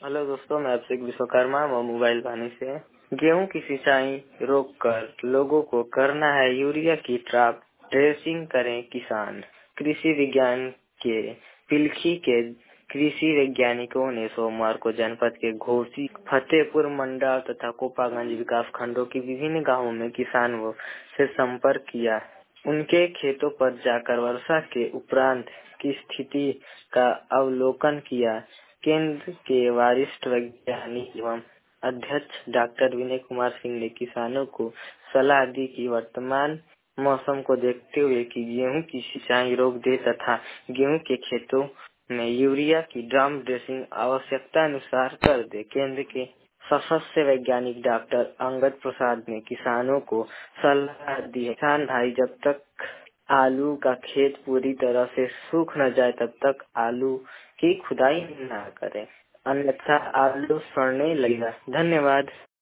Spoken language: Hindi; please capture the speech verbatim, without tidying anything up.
हेलो दोस्तों, मैं अभिषेक विश्वकर्मा वो मोबाइल पानी से। गेहूं की सिंचाई रोककर लोगों को करना है यूरिया की ट्रैप ड्रेसिंग करें किसान। कृषि विज्ञान के पिलखी के कृषि वैज्ञानिकों ने सोमवार को जनपद के घोसी, फतेहपुर मंडल तथा कोपागंज विकास खंडों की विभिन्न गांवों में किसानों से संपर्क किया। उनके खेतों पर जाकर वर्षा के उपरांत की स्थिति का अवलोकन किया। केंद्र के वरिष्ठ वैज्ञानिक एवं अध्यक्ष डॉक्टर विनय कुमार सिंह ने किसानों को सलाह दी कि वर्तमान मौसम को देखते हुए कि गेहूं की सिंचाई रोक दे तथा गेहूं के खेतों में यूरिया की ड्रम ड्रेसिंग आवश्यकता अनुसार कर दे। केंद्र के सशस्त्र वैज्ञानिक डॉक्टर अंगद प्रसाद ने किसानों को सलाह दी है, किसान भाई जब तक आलू का खेत पूरी तरह से सूख न जाए तब तक आलू की खुदाई न करें, अन्यथा आलू सड़ने लगेगा। धन्यवाद।